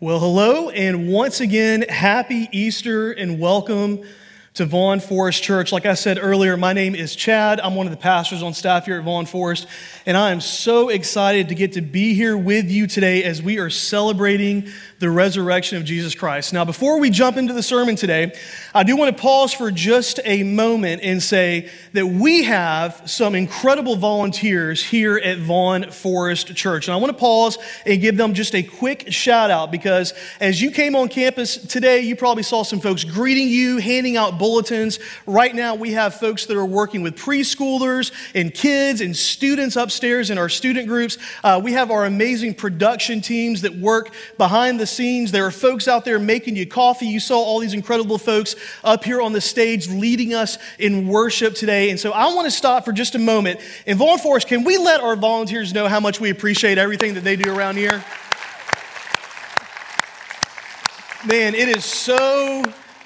Well, hello, and once again, happy Easter and welcome to Vaughn Forest Church. Like I said earlier, my name is Chad. I'm one of the pastors on staff here at Vaughn Forest, and I am so excited to get to be here with you today as we are celebrating the resurrection of Jesus Christ. Now, before we jump into the sermon today, I do want to pause for just a moment and say that we have some incredible volunteers here at Vaughn Forest Church. And I want to pause and give them just a quick shout out because as you came on campus today, you probably saw some folks greeting you, handing out bulletins. Right now, we have folks that are working with preschoolers and kids and students upstairs in our student groups. We have our amazing production teams that work behind the scenes. There are folks out there making you coffee. You saw all these incredible folks up here on the stage leading us in worship today. And so I want to stop for just a moment. In Vaughn Forest, can we let our volunteers know how much we appreciate everything that they do around here? Man, it is so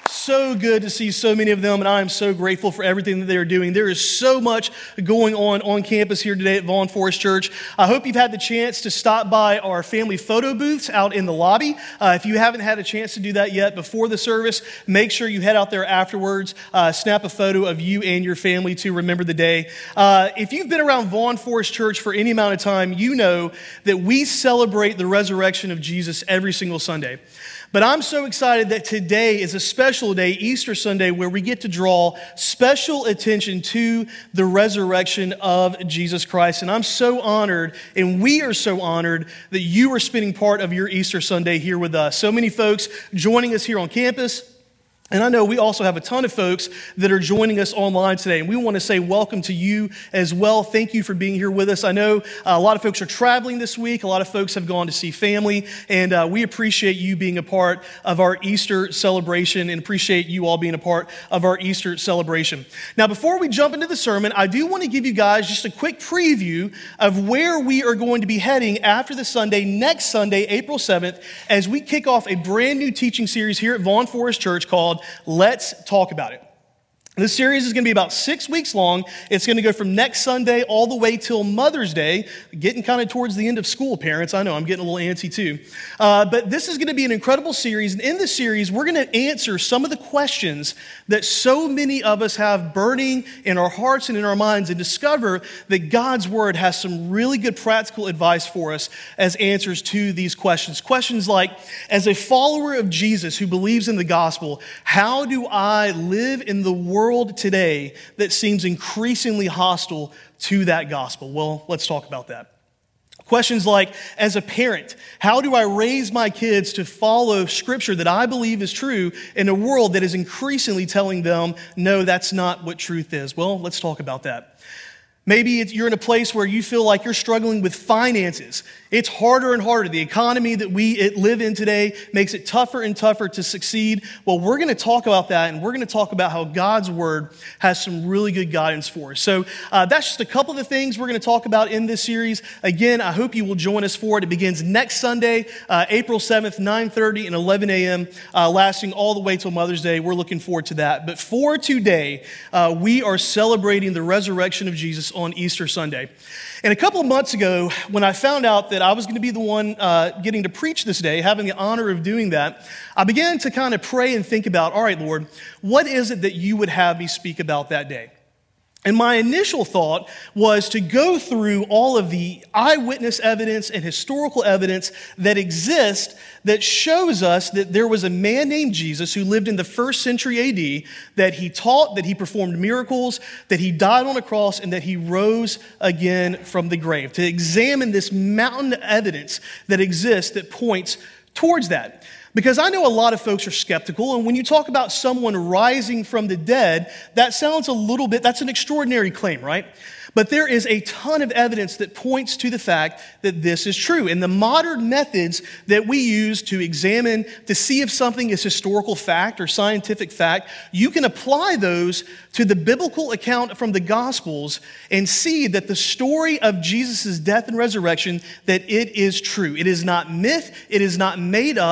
good to see so many of them, and I am so grateful for everything that they are doing. There is so much going on campus here today at Vaughn Forest Church. I hope you've had the chance to stop by our family photo booths out in the lobby. If you haven't had a chance to do that yet before the service, make sure you head out there afterwards, snap a photo of you and your family to remember the day. If you've been around Vaughn Forest Church for any amount of time, you know that we celebrate the resurrection of Jesus every single Sunday. But I'm so excited that today is a special day, Easter Sunday, where we get to draw special attention to the resurrection of Jesus Christ. And I'm so honored, and we are so honored that you are spending part of your Easter Sunday here with us. So many folks joining us here on campus. And I know we also have a ton of folks that are joining us online today, and we want to say welcome to you as well. Thank you for being here with us. I know a lot of folks are traveling this week. A lot of folks have gone to see family, and we appreciate you being a part of our Easter celebration and appreciate you all being a part of our Easter celebration. Now, before we jump into the sermon, I do want to give you guys just a quick preview of where we are going to be heading after the Sunday, next Sunday, April 7th, as we kick off a brand new teaching series here at Vaughn Forest Church called Let's Talk About It. This series is going to be about 6 weeks long. It's going to go from next Sunday all the way till Mother's Day, getting kind of towards the end of school, parents. I know, I'm getting a little antsy too. But this is going to be an incredible series. And in this series, we're going to answer some of the questions that so many of us have burning in our hearts and in our minds and discover that God's Word has some really good practical advice for us as answers to these questions. Questions like, as a follower of Jesus who believes in the gospel, how do I live in the world today that seems increasingly hostile to that gospel? Well, let's talk about that. Questions like, as a parent, how do I raise my kids to follow scripture that I believe is true in a world that is increasingly telling them, no, that's not what truth is? Well, let's talk about that. Maybe you're in a place where you feel like you're struggling with finances. It's harder and harder. The economy that we live in today makes it tougher and tougher to succeed. Well, we're going to talk about that, and we're going to talk about how God's Word has some really good guidance for us. So that's just a couple of the things we're going to talk about in this series. Again, I hope you will join us for it. It begins next Sunday, April 7th, 9:30 and 11 a.m., lasting all the way till Mother's Day. We're looking forward to that. But for today, we are celebrating the resurrection of Jesus on Easter Sunday. And a couple of months ago, when I found out that I was going to be the one getting to preach this day, having the honor of doing that, I began to kind of pray and think about, all right, Lord, what is it that you would have me speak about that day? And my initial thought was to go through all of the eyewitness evidence and historical evidence that exists that shows us that there was a man named Jesus who lived in the first century AD, that he taught, that he performed miracles, that he died on a cross, and that he rose again from the grave. To examine this mountain of evidence that exists that points towards that. Because I know a lot of folks are skeptical, and when you talk about someone rising from the dead, that sounds a little bit, that's an extraordinary claim, right? But there is a ton of evidence that points to the fact that this is true. And the modern methods that we use to examine, to see if something is historical fact or scientific fact, you can apply those to the biblical account from the Gospels and see that the story of Jesus' death and resurrection, that it is true. It is not myth. It is not made up. It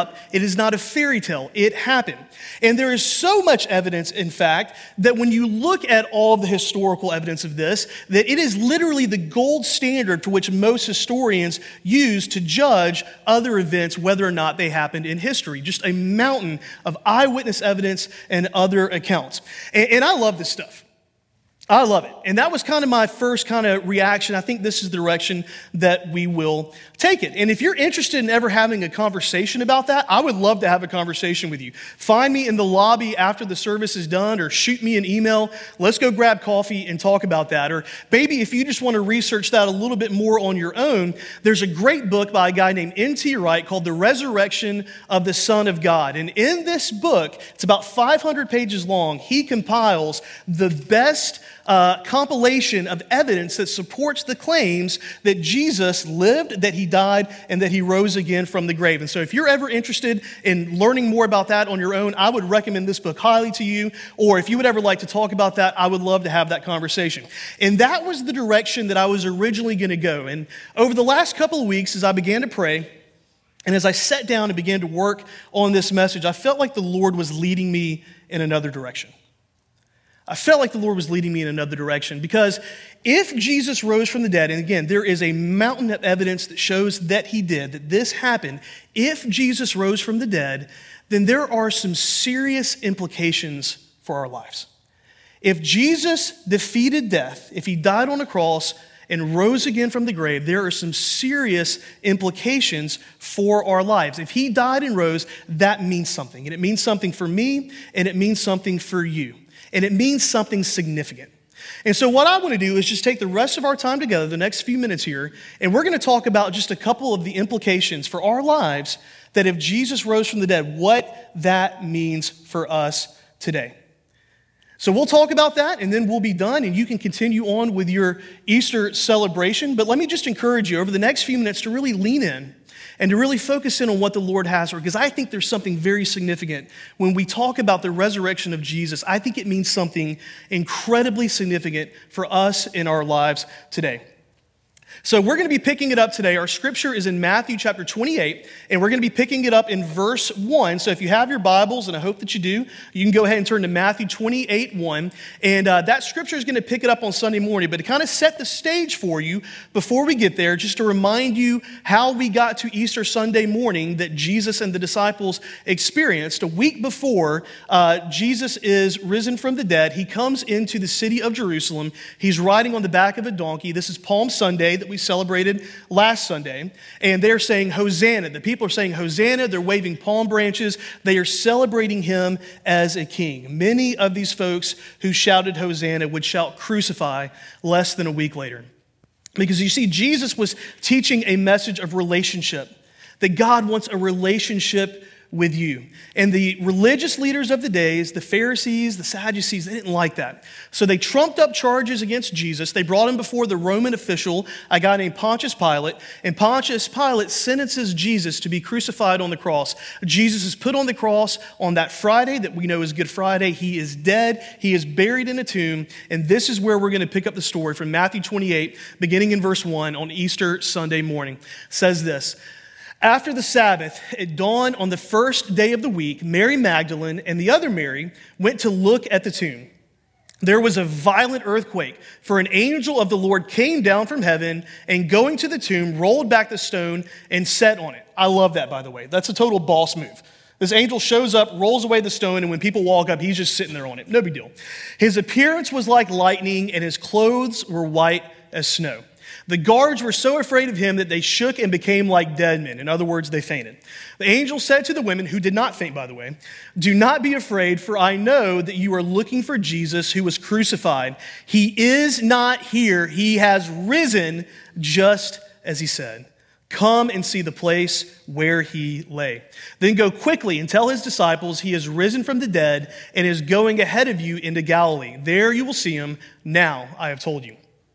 is not a fairy tale. It happened. And there is so much evidence, in fact, that when you look at all the historical evidence of this, that it is literally the gold standard for which most historians use to judge other events, whether or not they happened in history. Just a mountain of eyewitness evidence and other accounts. And I love this stuff. I love it. And that was kind of my first kind of reaction. I think this is the direction that we will take it. And if you're interested in ever having a conversation about that, I would love to have a conversation with you. Find me in the lobby after the service is done, or shoot me an email. Let's go grab coffee and talk about that. Or maybe if you just want to research that a little bit more on your own, there's a great book by a guy named N.T. Wright called The Resurrection of the Son of God. And in this book, it's about 500 pages long, he compiles the best compilation of evidence that supports the claims that Jesus lived, that he died, and that he rose again from the grave. And so if you're ever interested in learning more about that on your own, I would recommend this book highly to you. Or if you would ever like to talk about that, I would love to have that conversation. And that was the direction that I was originally going to go. And over the last couple of weeks, as I began to pray, and as I sat down and began to work on this message, I felt like the Lord was leading me in another direction. I felt like the Lord was leading me in another direction, because if Jesus rose from the dead, and again, there is a mountain of evidence that shows that he did, that this happened. If Jesus rose from the dead, then there are some serious implications for our lives. If Jesus defeated death, if he died on a cross and rose again from the grave, there are some serious implications for our lives. If he died and rose, that means something. And it means something for me, and it means something for you. And it means something significant. And so what I want to do is just take the rest of our time together, the next few minutes here, and we're going to talk about just a couple of the implications for our lives that if Jesus rose from the dead, what that means for us today. So we'll talk about that, and then we'll be done, and you can continue on with your Easter celebration. But let me just encourage you over the next few minutes to really lean in and to really focus in on what the Lord has for us, because I think there's something very significant when we talk about the resurrection of Jesus. I think it means something incredibly significant for us in our lives today. So we're going to be picking it up today. Our scripture is in Matthew chapter 28, and we're going to be picking it up in verse 1. So if you have your Bibles, and I hope that you do, you can go ahead and turn to Matthew 28, 1. And that scripture is going to pick it up on Sunday morning. But to kind of set the stage for you before we get there, just to remind you how we got to Easter Sunday morning that Jesus and the disciples experienced. A week before Jesus is risen from the dead, he comes into the city of Jerusalem. He's riding on the back of a donkey. This is Palm Sunday that we celebrated last Sunday, and they're saying Hosanna. The people are saying Hosanna. They're waving palm branches. They are celebrating him as a king. Many of these folks who shouted Hosanna would shout crucify less than a week later. Because you see, Jesus was teaching a message of relationship, that God wants a relationship with you. And the religious leaders of the days, the Pharisees, the Sadducees, they didn't like that. So they trumped up charges against Jesus. They brought him before the Roman official, a guy named Pontius Pilate. And Pontius Pilate sentences Jesus to be crucified on the cross. Jesus is put on the cross on that Friday that we know is Good Friday. He is dead. He is buried in a tomb. And this is where we're going to pick up the story from Matthew 28, beginning in verse 1 on Easter Sunday morning. It says this: After the Sabbath, at dawn on the first day of the week, Mary Magdalene and the other Mary went to look at the tomb. There was a violent earthquake, for an angel of the Lord came down from heaven and, going to the tomb, rolled back the stone and sat on it. I love that, by the way. That's a total boss move. This angel shows up, rolls away the stone, and when people walk up, he's just sitting there on it. No big deal. His appearance was like lightning, and his clothes were white as snow. The guards were so afraid of him that they shook and became like dead men. In other words, they fainted. The angel said to the women, who did not faint, by the way, "Do not be afraid, for I know that you are looking for Jesus who was crucified. He is not here. He has risen just as he said. Come and see the place where he lay. Then go quickly and tell his disciples he has risen from the dead and is going ahead of you into Galilee. There you will see him. Now I have told you."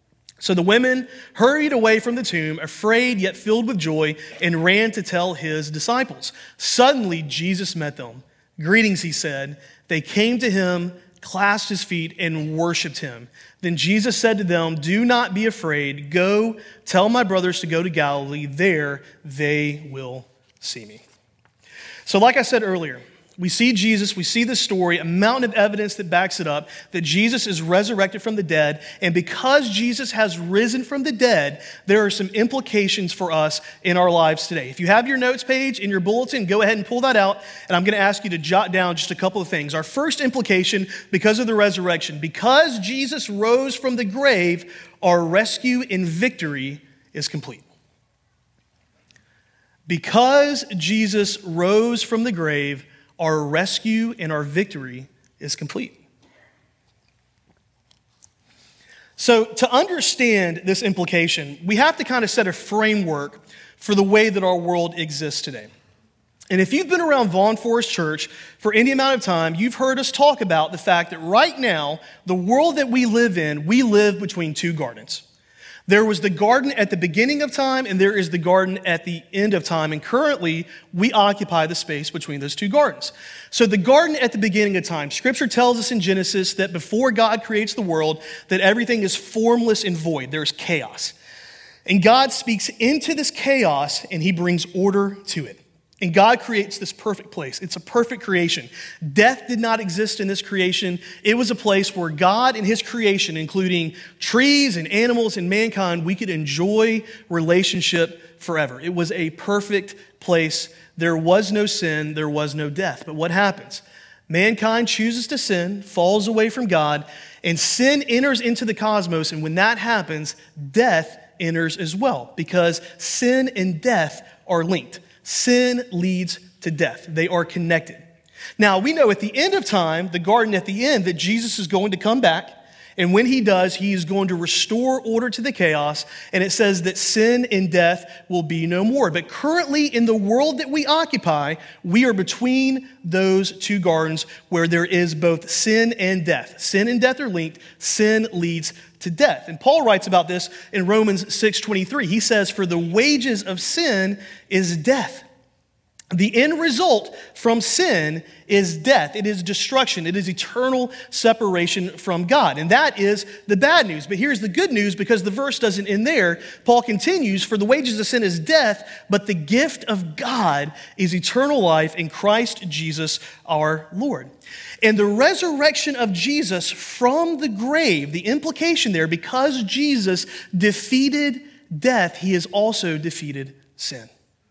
So the women hurried away from the tomb, afraid yet filled with joy, and ran to tell his disciples. Suddenly Jesus met them. "Greetings," he said. They came to him, clasped his feet, and worshiped him. Then Jesus said to them, "Do not be afraid. Go tell my brothers to go to Galilee. There they will see me." So like I said earlier, we see Jesus, we see this story, a mountain of evidence that backs it up, that Jesus is resurrected from the dead. And because Jesus has risen from the dead, there are some implications for us in our lives today. If you have your notes page in your bulletin, go ahead and pull that out. And I'm going to ask you to jot down just a couple of things. Our first implication, because of the resurrection, because Jesus rose from the grave, our rescue and victory is complete. Because Jesus rose from the grave, our rescue and our victory is complete. So to understand this implication, we have to kind of set a framework for the way that our world exists today. And if you've been around Vaughn Forest Church for any amount of time, you've heard us talk about the fact that right now, the world that we live in, we live between two gardens. There was the garden at the beginning of time, and there is the garden at the end of time. And currently, we occupy the space between those two gardens. So the garden at the beginning of time, Scripture tells us in Genesis that before God creates the world, that everything is formless and void. There's chaos. And God speaks into this chaos, and he brings order to it. And God creates this perfect place. It's a perfect creation. Death did not exist in this creation. It was a place where God and his creation, including trees and animals and mankind, we could enjoy relationship forever. It was a perfect place. There was no sin. There was no death. But what happens? Mankind chooses to sin, falls away from God, and sin enters into the cosmos. And when that happens, death enters as well, because sin and death are linked. Sin leads to death. They are connected. Now, we know at the end of time, the garden at the end, that Jesus is going to come back. And when he does, he is going to restore order to the chaos. And it says that sin and death will be no more. But currently, in the world that we occupy, we are between those two gardens where there is both sin and death. Sin and death are linked. Sin leads to death. And Paul writes about this in Romans 6:23. He says, "For the wages of sin is death." The end result from sin is death. It is destruction. It is eternal separation from God. And that is the bad news. But here's the good news, because the verse doesn't end there. Paul continues, "For the wages of sin is death, but the gift of God is eternal life in Christ Jesus our Lord." And the resurrection of Jesus from the grave, the implication there, because Jesus defeated death, he has also defeated sin.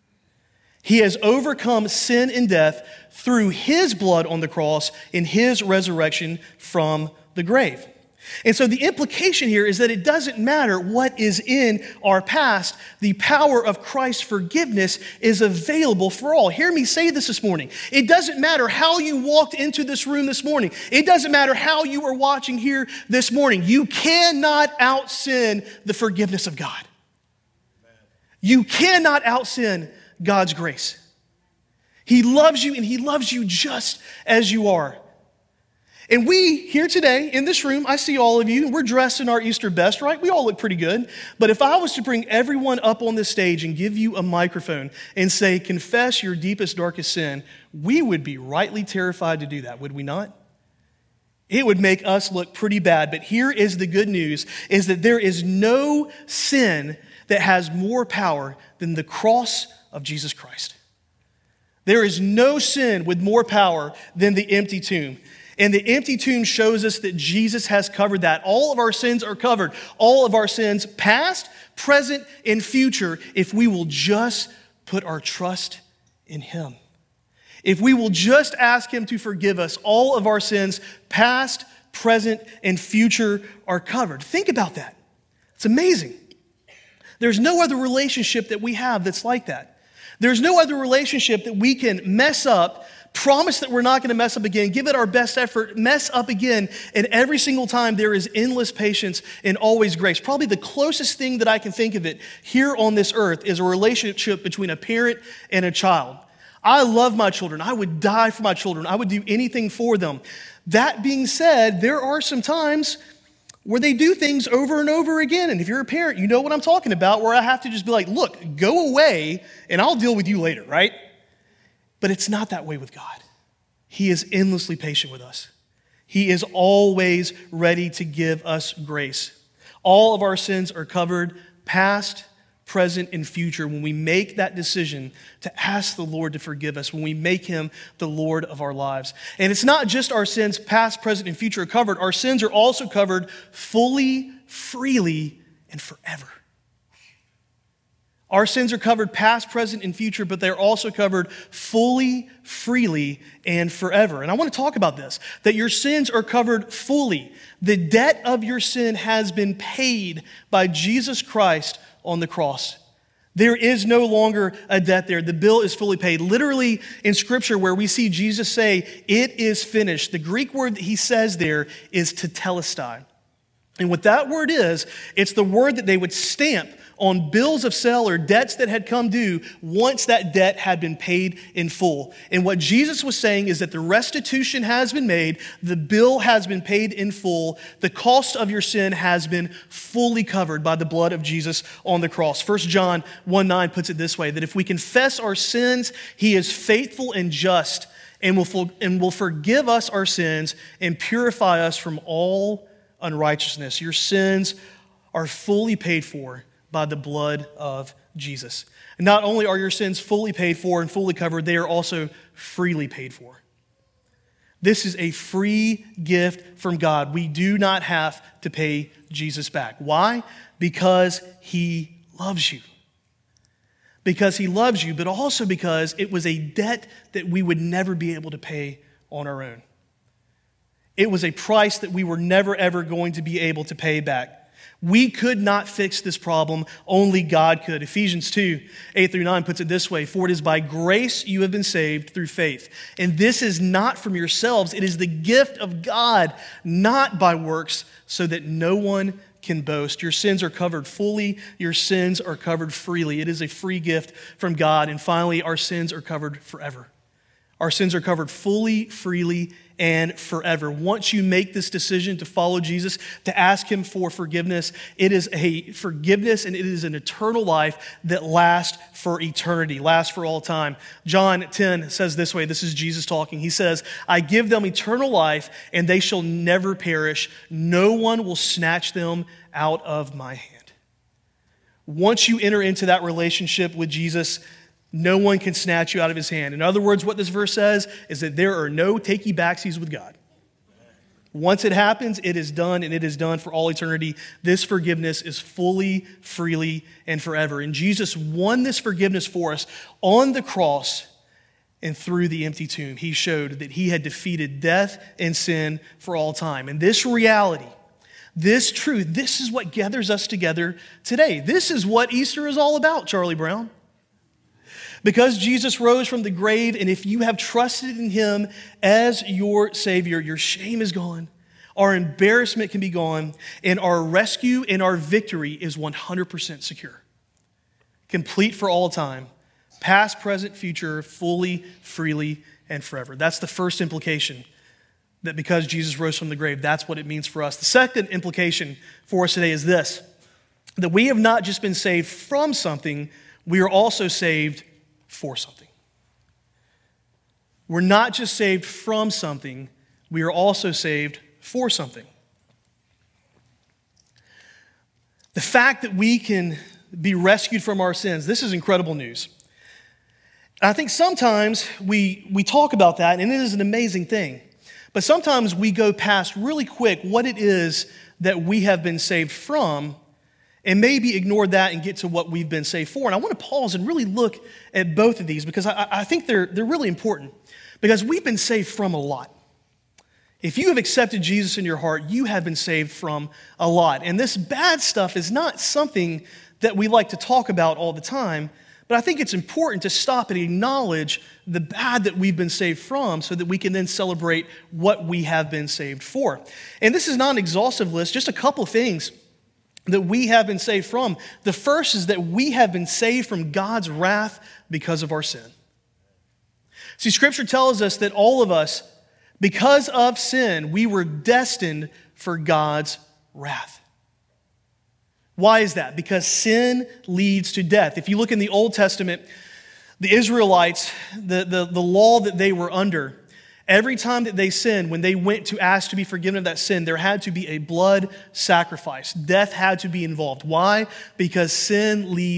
He has overcome sin and death through his blood on the cross in his resurrection from the grave. And so the implication here is that it doesn't matter what is in our past, the power of Christ's forgiveness is available for all. Hear me say this morning. It doesn't matter how you walked into this room this morning. It doesn't matter how you are watching here this morning. You cannot out-sin the forgiveness of God. You cannot out-sin God's grace. He loves you, and he loves you just as you are. And we here today in this room, I see all of you, we're dressed in our Easter best, right? We all look pretty good. But if I was to bring everyone up on this stage and give you a microphone and say, confess your deepest, darkest sin, we would be rightly terrified to do that, would we not? It would make us look pretty bad. But here is the good news, is that there is no sin that has more power than the cross of Jesus Christ. There is no sin with more power than the empty tomb. And the empty tomb shows us that Jesus has covered that. All of our sins are covered. All of our sins, past, present, and future, if we will just put our trust in him. If we will just ask him to forgive us, all of our sins, past, present, and future, are covered. Think about that. It's amazing. There's no other relationship that we have that's like that. There's no other relationship that we can mess up, promise that we're not going to mess up again, give it our best effort, mess up again, and every single time there is endless patience and always grace. Probably the closest thing that I can think of it here on this earth is a relationship between a parent and a child. I love my children. I would die for my children. I would do anything for them. That being said, there are some times where they do things over and over again. And if you're a parent, you know what I'm talking about, where I have to just be like, look, go away and I'll deal with you later, right? But it's not that way with God. He is endlessly patient with us. He is always ready to give us grace. All of our sins are covered, past, present, and future when we make that decision to ask the Lord to forgive us, when we make him the Lord of our lives. And it's not just our sins, past, present, and future are covered. Our sins are also covered fully, freely, and forever. Our sins are covered past, present, and future, but they're also covered fully, freely, and forever. And I want to talk about this, that your sins are covered fully. The debt of your sin has been paid by Jesus Christ on the cross. There is no longer a debt there. The bill is fully paid. Literally in Scripture where we see Jesus say, "It is finished," the Greek word that he says there is tetelestai. And what that word is, it's the word that they would stamp on bills of sale or debts that had come due once that debt had been paid in full. And what Jesus was saying is that the restitution has been made, the bill has been paid in full, the cost of your sin has been fully covered by the blood of Jesus on the cross. 1 John 1:9 puts it this way, that if we confess our sins, he is faithful and just and will forgive us our sins and purify us from all unrighteousness. Your sins are fully paid for by the blood of Jesus. And not only are your sins fully paid for and fully covered, they are also freely paid for. This is a free gift from God. We do not have to pay Jesus back. Why? Because he loves you. Because he loves you, but also because it was a debt that we would never be able to pay on our own. It was a price that we were never, ever going to be able to pay back. We could not fix this problem. Only God could. Ephesians 2:8-9 puts it this way, "For it is by grace you have been saved through faith. And this is not from yourselves. It is the gift of God, not by works, so that no one can boast." Your sins are covered fully. Your sins are covered freely. It is a free gift from God. And finally, our sins are covered forever. Our sins are covered fully, freely, and forever. Once you make this decision to follow Jesus, to ask him for forgiveness, it is a forgiveness and it is an eternal life that lasts for eternity, lasts for all time. John 10 says this way, this is Jesus talking. He says, "I give them eternal life and they shall never perish. No one will snatch them out of my hand." Once you enter into that relationship with Jesus, no one can snatch you out of his hand. In other words, what this verse says is that there are no takey-backsies with God. Once it happens, it is done, and it is done for all eternity. This forgiveness is fully, freely, and forever. And Jesus won this forgiveness for us on the cross and through the empty tomb. He showed that he had defeated death and sin for all time. And this reality, this truth, this is what gathers us together today. This is what Easter is all about, Charlie Brown. Because Jesus rose from the grave, and if you have trusted in him as your Savior, your shame is gone, our embarrassment can be gone, and our rescue and our victory is 100% secure. Complete for all time, past, present, future, fully, freely, and forever. That's the first implication, that because Jesus rose from the grave, that's what it means for us. The second implication for us today is this, that we have not just been saved from something, we are also saved for something. We're not just saved from something, we are also saved for something. The fact that we can be rescued from our sins, this is incredible news. And I think sometimes we talk about that, and it is an amazing thing. But sometimes we go past really quick what it is that we have been saved from, and maybe ignore that and get to what we've been saved for. And I want to pause and really look at both of these because I think they're really important. Because we've been saved from a lot. If you have accepted Jesus in your heart, you have been saved from a lot. And this bad stuff is not something that we like to talk about all the time, but I think it's important to stop and acknowledge the bad that we've been saved from so that we can then celebrate what we have been saved for. And this is not an exhaustive list, just a couple of things that we have been saved from. The first is that we have been saved from God's wrath because of our sin. See, Scripture tells us that all of us, because of sin, we were destined for God's wrath. Why is that? Because sin leads to death. If you look in the Old Testament, the Israelites, the law that they were under, every time that they sinned, when they went to ask to be forgiven of that sin, there had to be a blood sacrifice. Death had to be involved. Why? Because sin leads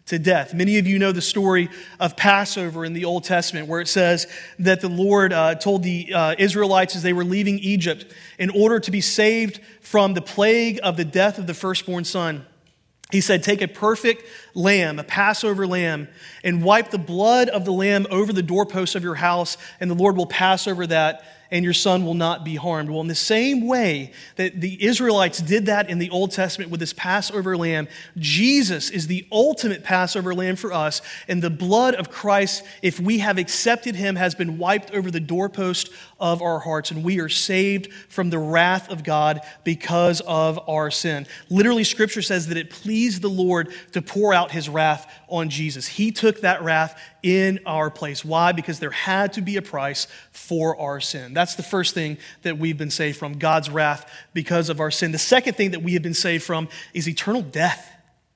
to death. Many of you know the story of Passover in the Old Testament, where it says that the Lord told the Israelites as they were leaving Egypt, in order to be saved from the plague of the death of the firstborn son, he said, take a perfect lamb, a Passover lamb, and wipe the blood of the lamb over the doorposts of your house, and the Lord will pass over that, and your son will not be harmed. Well, in the same way that the Israelites did that in the Old Testament with this Passover lamb, Jesus is the ultimate Passover lamb for us, and the blood of Christ, if we have accepted him, has been wiped over the doorpost of our hearts, and we are saved from the wrath of God because of our sin. Literally, Scripture says that it pleased the Lord to pour out his wrath on Jesus. He took that wrath in our place. Why? Because there had to be a price for our sin. That's the first thing that we've been saved from, God's wrath because of our sin. The second thing that we have been saved from is eternal death.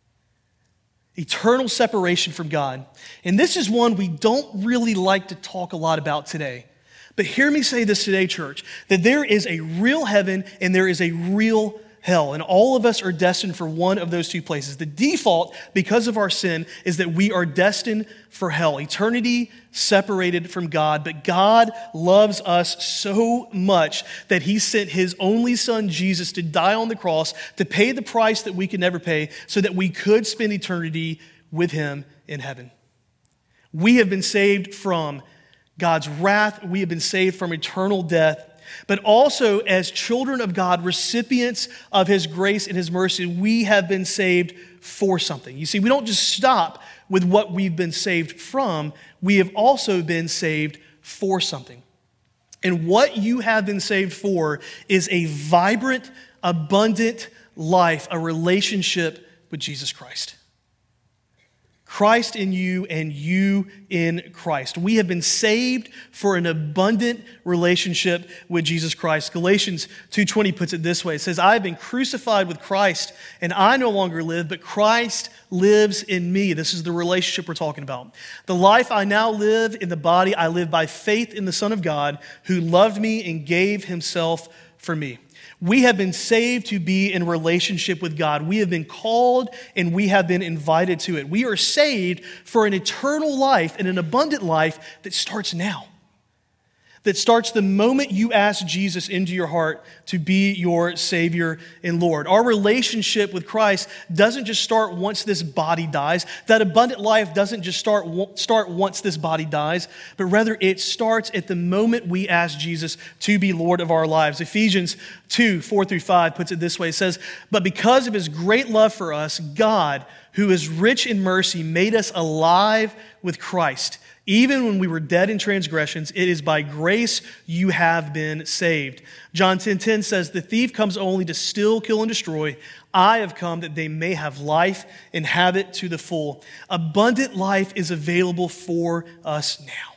Eternal separation from God. And this is one we don't really like to talk a lot about today. But hear me say this today, church, that there is a real heaven and there is a real hell. And all of us are destined for one of those two places. The default, because of our sin, is that we are destined for hell, eternity separated from God. But God loves us so much that he sent his only son, Jesus, to die on the cross, to pay the price that we could never pay, so that we could spend eternity with him in heaven. We have been saved from God's wrath. We have been saved from eternal death. But also, as children of God, recipients of his grace and his mercy, we have been saved for something. You see, we don't just stop with what we've been saved from. We have also been saved for something. And what you have been saved for is a vibrant, abundant life, a relationship with Jesus Christ. Christ in you and you in Christ. We have been saved for an abundant relationship with Jesus Christ. Galatians 2:20 puts it this way. It says, I have been crucified with Christ, and I no longer live, but Christ lives in me. This is the relationship we're talking about. The life I now live in the body, I live by faith in the Son of God, who loved me and gave himself for me. We have been saved to be in relationship with God. We have been called and we have been invited to it. We are saved for an eternal life and an abundant life that starts now. That starts the moment you ask Jesus into your heart to be your Savior and Lord. Our relationship with Christ doesn't just start once this body dies. That abundant life doesn't just start once this body dies, but rather it starts at the moment we ask Jesus to be Lord of our lives. Ephesians 2:4-5 puts it this way. It says, but because of his great love for us, God, who is rich in mercy, made us alive with Christ. Even when we were dead in transgressions, it is by grace you have been saved. John 10:10 says, the thief comes only to steal, kill, and destroy. I have come that they may have life and have it to the full. Abundant life is available for us now.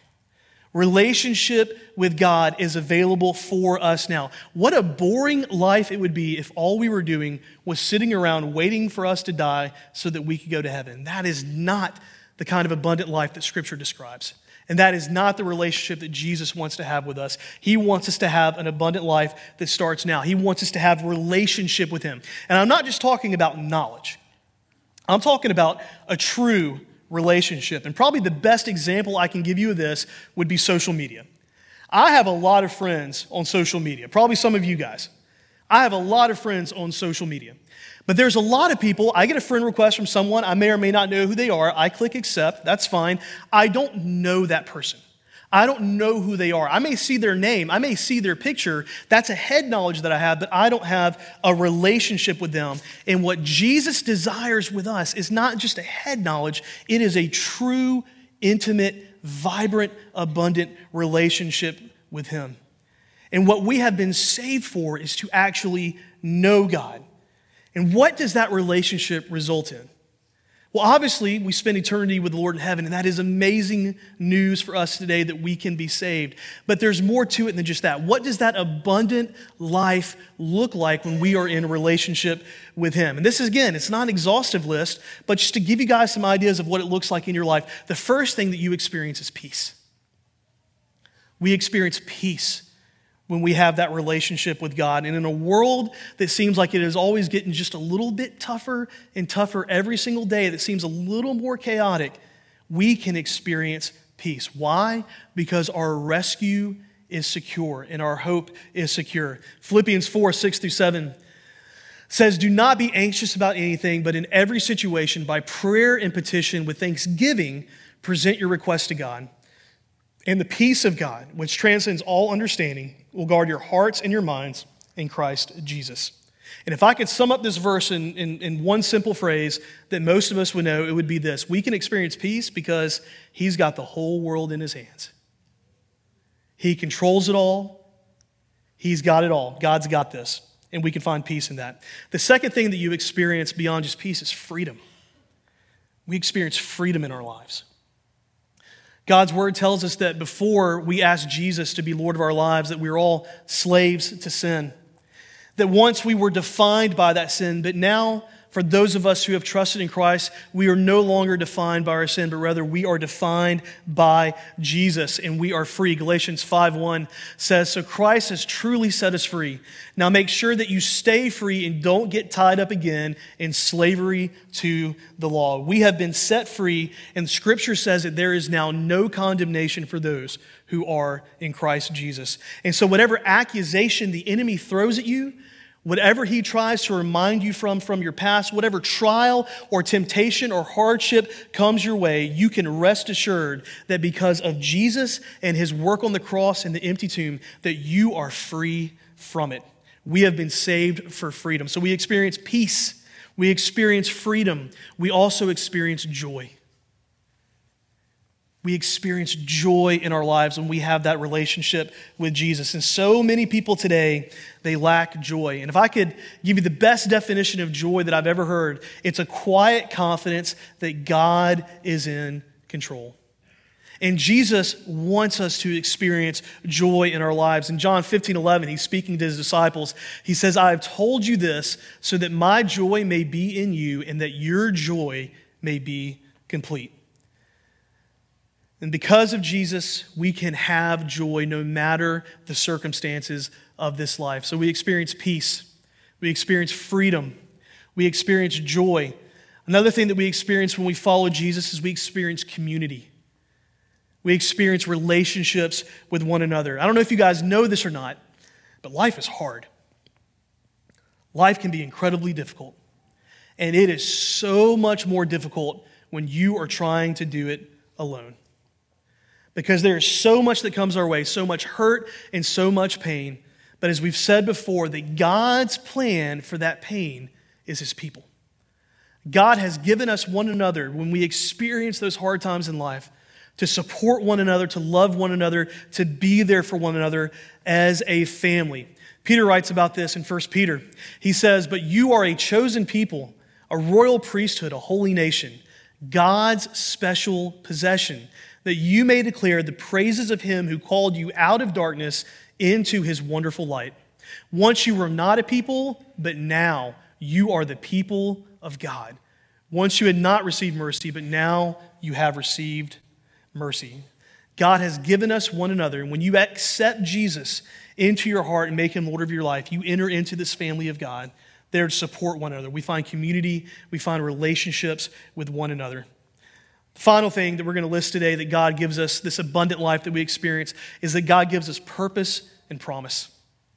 Relationship with God is available for us now. What a boring life it would be if all we were doing was sitting around waiting for us to die so that we could go to heaven. That is not the kind of abundant life that Scripture describes. And that is not the relationship that Jesus wants to have with us. He wants us to have an abundant life that starts now. He wants us to have relationship with him. And I'm not just talking about knowledge. I'm talking about a true relationship. And probably the best example I can give you of this would be social media. I have a lot of friends on social media, probably some of you guys. I have a lot of friends on social media. But there's a lot of people, I get a friend request from someone, I may or may not know who they are, I click accept, that's fine. I don't know that person. I don't know who they are. I may see their name, I may see their picture, that's a head knowledge that I have, but I don't have a relationship with them. And what Jesus desires with us is not just a head knowledge, it is a true, intimate, vibrant, abundant relationship with him. And what we have been saved for is to actually know God. And what does that relationship result in? Well, obviously, we spend eternity with the Lord in heaven, and that is amazing news for us today that we can be saved. But there's more to it than just that. What does that abundant life look like when we are in a relationship with him? And this is, again, it's not an exhaustive list, but just to give you guys some ideas of what it looks like in your life, the first thing that you experience is peace. We experience peace when we have that relationship with God. And in a world that seems like it is always getting just a little bit tougher and tougher every single day, that seems a little more chaotic, we can experience peace. Why? Because our rescue is secure and our hope is secure. Philippians 4:6-7 says, "Do not be anxious about anything, but in every situation, by prayer and petition with thanksgiving, present your requests to God. And the peace of God, which transcends all understanding, will guard your hearts and your minds in Christ Jesus." And if I could sum up this verse in one simple phrase that most of us would know, it would be this: we can experience peace because He's got the whole world in His hands. He controls it all. He's got it all. God's got this. And we can find peace in that. The second thing that you experience beyond just peace is freedom. We experience freedom in our lives. God's word tells us that before we asked Jesus to be Lord of our lives, that we were all slaves to sin. That once we were defined by that sin, but now for those of us who have trusted in Christ, we are no longer defined by our sin, but rather we are defined by Jesus, and we are free. Galatians 5:1 says, "So Christ has truly set us free. Now make sure that you stay free and don't get tied up again in slavery to the law." We have been set free, and Scripture says that there is now no condemnation for those who are in Christ Jesus. And so whatever accusation the enemy throws at you, whatever he tries to remind you from your past, whatever trial or temptation or hardship comes your way, you can rest assured that because of Jesus and His work on the cross and the empty tomb, that you are free from it. We have been saved for freedom. So we experience peace. We experience freedom. We also experience joy. We experience joy in our lives when we have that relationship with Jesus. And so many people today, they lack joy. And if I could give you the best definition of joy that I've ever heard, it's a quiet confidence that God is in control. And Jesus wants us to experience joy in our lives. In John 15:11, He's speaking to His disciples. He says, "I have told you this so that my joy may be in you and that your joy may be complete." And because of Jesus, we can have joy no matter the circumstances of this life. So we experience peace. We experience freedom. We experience joy. Another thing that we experience when we follow Jesus is we experience community. We experience relationships with one another. I don't know if you guys know this or not, but life is hard. Life can be incredibly difficult. And it is so much more difficult when you are trying to do it alone. Because there is so much that comes our way, so much hurt and so much pain. But as we've said before, that God's plan for that pain is His people. God has given us one another when we experience those hard times in life to support one another, to love one another, to be there for one another as a family. Peter writes about this in 1 Peter. He says, "But you are a chosen people, a royal priesthood, a holy nation, God's special possession, that you may declare the praises of Him who called you out of darkness into His wonderful light. Once you were not a people, but now you are the people of God. Once you had not received mercy, but now you have received mercy." God has given us one another, and when you accept Jesus into your heart and make Him Lord of your life, you enter into this family of God there to support one another. We find community, we find relationships with one another. The final thing that we're going to list today that God gives us, this abundant life that we experience, is that God gives us purpose and promise.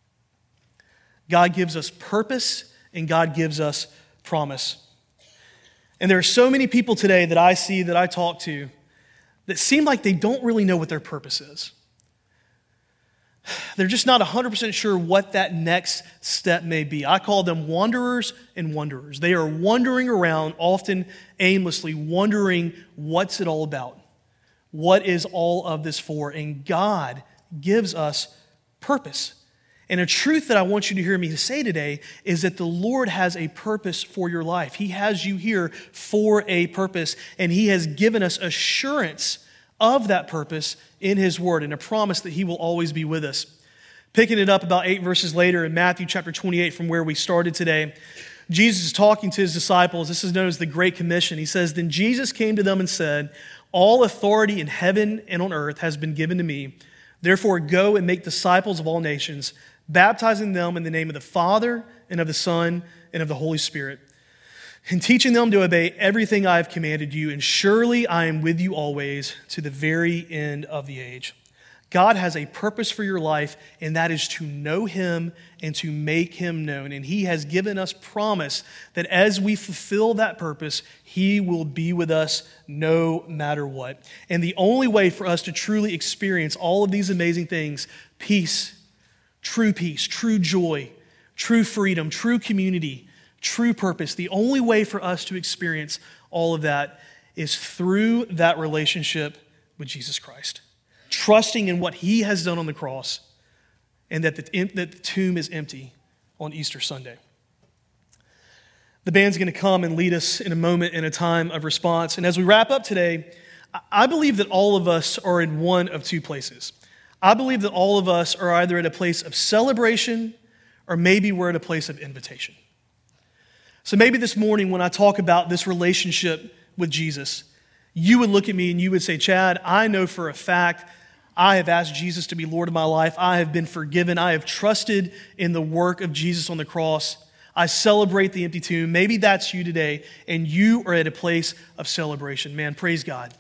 God gives us purpose and God gives us promise. And there are so many people today that I see, that I talk to, that seem like they don't really know what their purpose is. They're just not 100% sure what that next step may be. I call them wanderers and wanderers. They are wandering around, often aimlessly, wondering what's it all about? What is all of this for? And God gives us purpose. And a truth that I want you to hear me say today is that the Lord has a purpose for your life. He has you here for a purpose, and He has given us assurance of that purpose in His Word, and a promise that He will always be with us. Picking it up about 8 verses later in Matthew chapter 28 from where we started today, Jesus is talking to His disciples. This is known as the Great Commission. He says, "Then Jesus came to them and said, 'All authority in heaven and on earth has been given to me. Therefore, go and make disciples of all nations, baptizing them in the name of the Father and of the Son and of the Holy Spirit, and teaching them to obey everything I have commanded you. And surely I am with you always to the very end of the age. God has a purpose for your life, and that is to know him and to make him known. And he has given us promise that as we fulfill that purpose, he will be with us no matter what. And the only way for us to truly experience all of these amazing things, peace, true joy, true freedom, true community, true purpose, the only way for us to experience all of that is through that relationship with Jesus Christ. Trusting in what he has done on the cross and that the tomb is empty on Easter Sunday. The band's going to come and lead us in a moment in a time of response. And as we wrap up today, I believe that all of us are in one of two places. I believe that all of us are either at a place of celebration or maybe we're at a place of invitation. So maybe this morning when I talk about this relationship with Jesus, you would look at me and you would say, Chad, I know for a fact I have asked Jesus to be Lord of my life. I have been forgiven. I have trusted in the work of Jesus on the cross. I celebrate the empty tomb. Maybe that's you today, and you are at a place of celebration. Man, praise God.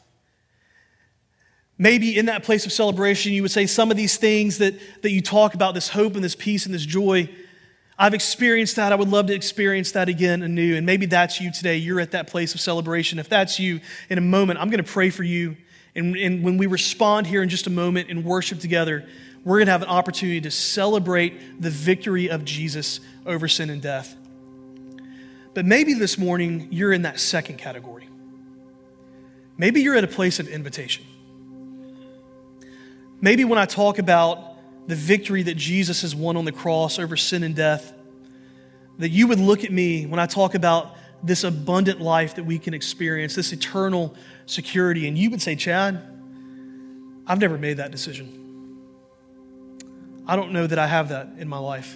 Maybe in that place of celebration, you would say some of these things that you talk about, this hope and this peace and this joy, I've experienced that. I would love to experience that again anew. And maybe that's you today. You're at that place of celebration. If that's you, in a moment, I'm going to pray for you. And when we respond here in just a moment and worship together, we're going to have an opportunity to celebrate the victory of Jesus over sin and death. But maybe this morning, you're in that second category. Maybe you're at a place of invitation. Maybe when I talk about the victory that Jesus has won on the cross over sin and death, that you would look at me when I talk about this abundant life that we can experience, this eternal security, and you would say, Chad, I've never made that decision. I don't know that I have that in my life.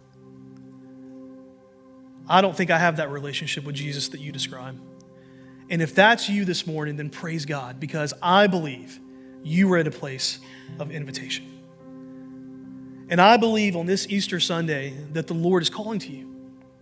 I don't think I have that relationship with Jesus that you describe. And if that's you this morning, then praise God, because I believe you are at a place of invitation. And I believe on this Easter Sunday that the Lord is calling to you,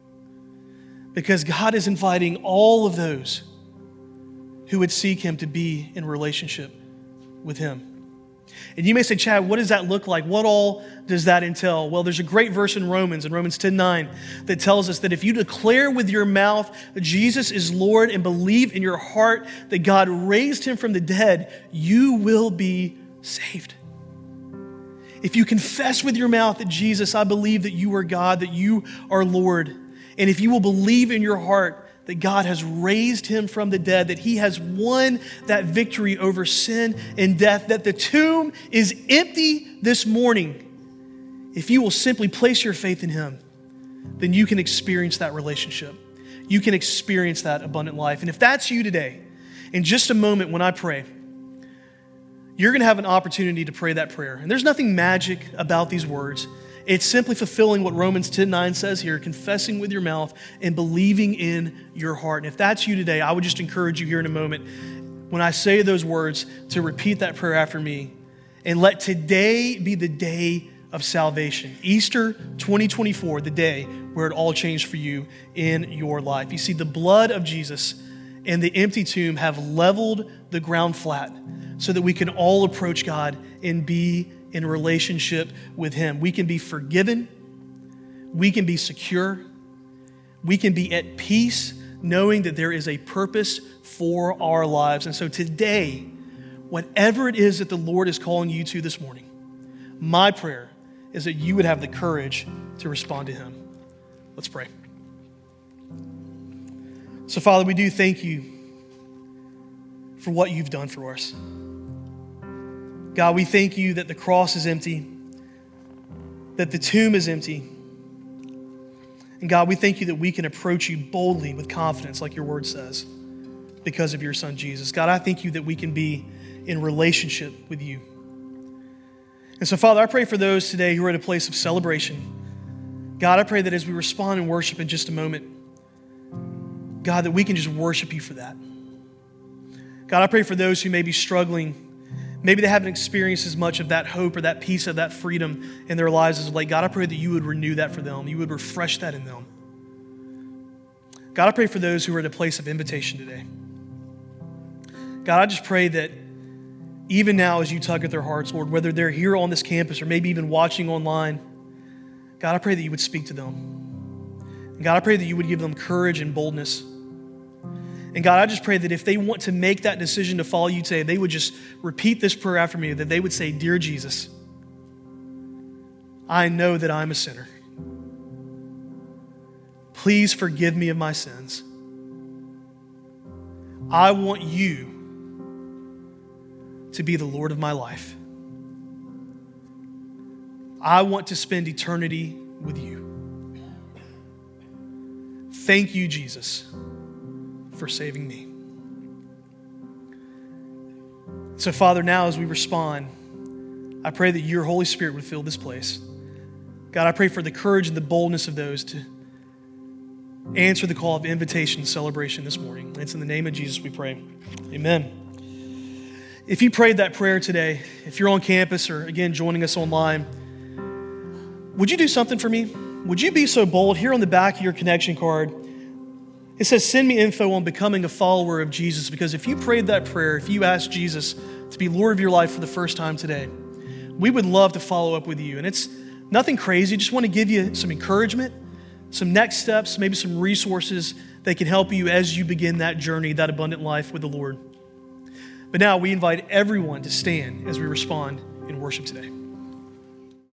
because God is inviting all of those who would seek him to be in relationship with him. And you may say, Chad, what does that look like? What all does that entail? Well, there's a great verse in Romans 10:9, that tells us that if you declare with your mouth that Jesus is Lord and believe in your heart that God raised him from the dead, you will be saved. If you confess with your mouth that Jesus, I believe that you are God, that you are Lord, and if you will believe in your heart that God has raised him from the dead, that he has won that victory over sin and death, that the tomb is empty this morning, if you will simply place your faith in him, then you can experience that relationship. You can experience that abundant life. And if that's you today, in just a moment when I pray, you're going to have an opportunity to pray that prayer. And there's nothing magic about these words. It's simply fulfilling what Romans 10:9 says here, confessing with your mouth and believing in your heart. And if that's you today, I would just encourage you here in a moment, when I say those words, to repeat that prayer after me. And let today be the day of salvation. Easter 2024, the day where it all changed for you in your life. You see, the blood of Jesus and the empty tomb have leveled the ground flat so that we can all approach God and be in relationship with him. We can be forgiven. We can be secure. We can be at peace knowing that there is a purpose for our lives. And so today, whatever it is that the Lord is calling you to this morning, my prayer is that you would have the courage to respond to him. Let's pray. So Father, we do thank you for what you've done for us. God, we thank you that the cross is empty, that the tomb is empty. And God, we thank you that we can approach you boldly with confidence, like your word says, because of your son, Jesus. God, I thank you that we can be in relationship with you. And so, Father, I pray for those today who are at a place of celebration. God, I pray that as we respond in worship in just a moment, God, that we can just worship you for that. God, I pray for those who may be struggling, Maybe they haven't experienced as much of that hope or that peace of that freedom in their lives as of late. God, I pray that you would renew that for them. You would refresh that in them. God, I pray for those who are at a place of invitation today. God, I just pray that even now as you tug at their hearts, Lord, whether they're here on this campus or maybe even watching online, God, I pray that you would speak to them. And God, I pray that you would give them courage and boldness. And God, I just pray that if they want to make that decision to follow you today, they would just repeat this prayer after me, that they would say, "Dear Jesus, I know that I'm a sinner. Please forgive me of my sins. I want you to be the Lord of my life. I want to spend eternity with you. Thank you, Jesus, for saving me." So, Father, now as we respond, I pray that your Holy Spirit would fill this place. God, I pray for the courage and the boldness of those to answer the call of invitation and celebration this morning. It's in the name of Jesus we pray. Amen. If you prayed that prayer today, if you're on campus or, again, joining us online, would you do something for me? Would you be so bold? Here on the back of your connection card, it says, "Send me info on becoming a follower of Jesus," because if you prayed that prayer, if you asked Jesus to be Lord of your life for the first time today, we would love to follow up with you. And it's nothing crazy. Just want to give you some encouragement, some next steps, maybe some resources that can help you as you begin that journey, that abundant life with the Lord. But now we invite everyone to stand as we respond in worship today.